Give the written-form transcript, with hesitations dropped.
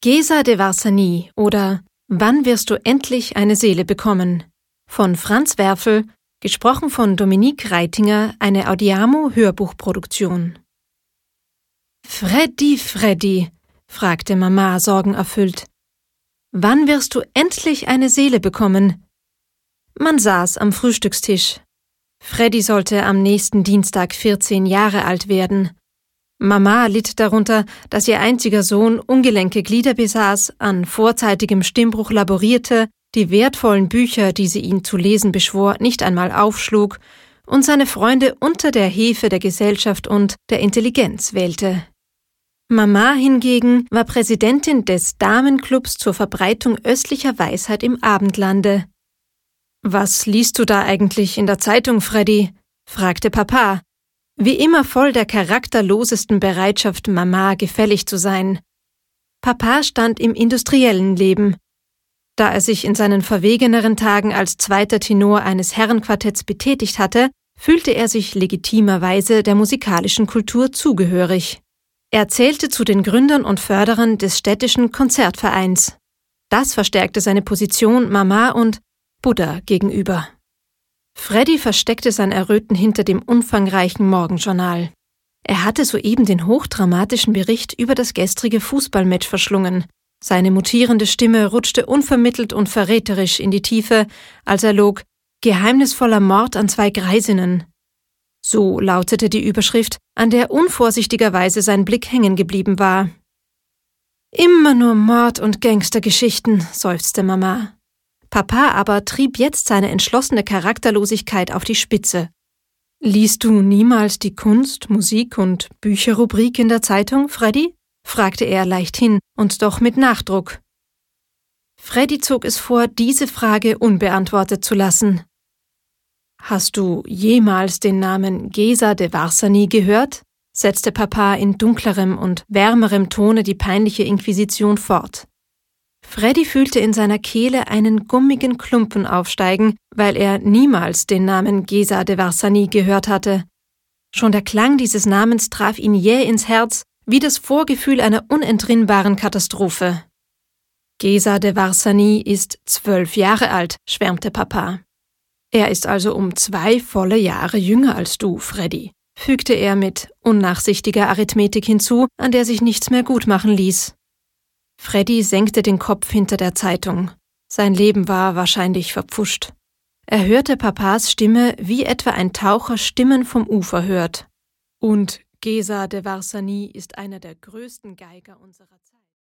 Gesa de Varsany oder Wann wirst du endlich eine Seele bekommen? Von Franz Werfel, gesprochen von Dominique Reitinger, eine Audiamo-Hörbuchproduktion. »Freddy, Freddy«, fragte Mama sorgenerfüllt, »wann wirst du endlich eine Seele bekommen?« Man saß am Frühstückstisch. Freddy sollte am nächsten Dienstag 14 Jahre alt werden. Mama litt darunter, dass ihr einziger Sohn ungelenke Glieder besaß, an vorzeitigem Stimmbruch laborierte, die wertvollen Bücher, die sie ihn zu lesen beschwor, nicht einmal aufschlug und seine Freunde unter der Hefe der Gesellschaft und der Intelligenz wählte. Mama hingegen war Präsidentin des Damenclubs zur Verbreitung östlicher Weisheit im Abendlande. »Was liest du da eigentlich in der Zeitung, Freddy?« fragte Papa, wie immer voll der charakterlosesten Bereitschaft, Mama gefällig zu sein. Papa stand im industriellen Leben. Da er sich in seinen verwegeneren Tagen als zweiter Tenor eines Herrenquartetts betätigt hatte, fühlte er sich legitimerweise der musikalischen Kultur zugehörig. Er zählte zu den Gründern und Förderern des städtischen Konzertvereins. Das verstärkte seine Position Mama und Buddha gegenüber. Freddy versteckte sein Erröten hinter dem umfangreichen Morgenjournal. Er hatte soeben den hochdramatischen Bericht über das gestrige Fußballmatch verschlungen. Seine mutierende Stimme rutschte unvermittelt und verräterisch in die Tiefe, als er log: »Geheimnisvoller Mord an 2 Greisinnen.« So lautete die Überschrift, an der unvorsichtigerweise sein Blick hängen geblieben war. »Immer nur Mord und Gangstergeschichten«, seufzte Mama. Papa aber trieb jetzt seine entschlossene Charakterlosigkeit auf die Spitze. »Liest du niemals die Kunst-, Musik- und Bücherrubrik in der Zeitung, Freddy?« fragte er leichthin und doch mit Nachdruck. Freddy zog es vor, diese Frage unbeantwortet zu lassen. »Hast du jemals den Namen Gesa de Varsany gehört?« setzte Papa in dunklerem und wärmerem Tone die peinliche Inquisition fort. Freddy fühlte in seiner Kehle einen gummigen Klumpen aufsteigen, weil er niemals den Namen Gesa de Varsany gehört hatte. Schon der Klang dieses Namens traf ihn jäh ins Herz, wie das Vorgefühl einer unentrinnbaren Katastrophe. »Gesa de Varsany ist 12 Jahre alt«, schwärmte Papa. »Er ist also um 2 volle Jahre jünger als du, Freddy«, fügte er mit unnachsichtiger Arithmetik hinzu, an der sich nichts mehr gutmachen ließ. Freddy senkte den Kopf hinter der Zeitung. Sein Leben war wahrscheinlich verpfuscht. Er hörte Papas Stimme, wie etwa ein Taucher Stimmen vom Ufer hört. »Und Gesa de Varsany ist einer der größten Geiger unserer Zeit.«